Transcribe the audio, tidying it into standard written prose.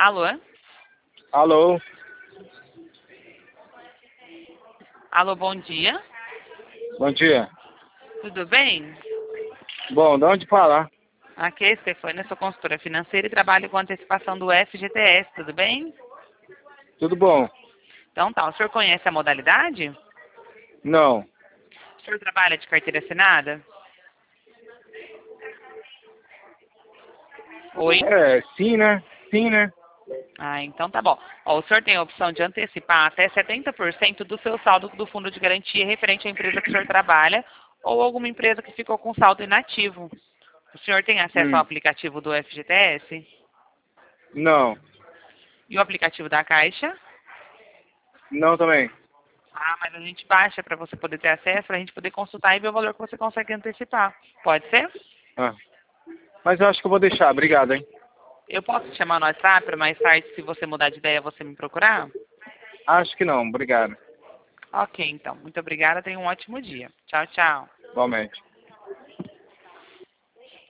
Alô? Alô? Alô, bom dia. Bom dia. Tudo bem? Bom, de onde fala? Aqui é a Stefânia, sou consultora financeira e trabalho com antecipação do FGTS, tudo bem? Tudo bom? Então tá, o senhor conhece a modalidade? Não. O senhor trabalha de carteira assinada? Oi? Sim, né? Sim, né? Ah, então tá bom. Ó, o senhor tem a opção de antecipar até 70% do seu saldo do fundo de garantia referente à empresa que o senhor trabalha ou alguma empresa que ficou com saldo inativo. O senhor tem acesso ao aplicativo do FGTS? Não. E o aplicativo da Caixa? Não também. Ah, mas a gente baixa para você poder ter acesso, para a gente poder consultar e ver o valor que você consegue antecipar. Pode ser? Ah. Mas eu acho que eu vou deixar. Obrigado, hein? Eu posso te chamar no WhatsApp para mais tarde, se você mudar de ideia, você me procurar? Acho que não. Obrigado. Ok, então. Muito obrigada. Tenha um ótimo dia. Tchau, tchau. Igualmente.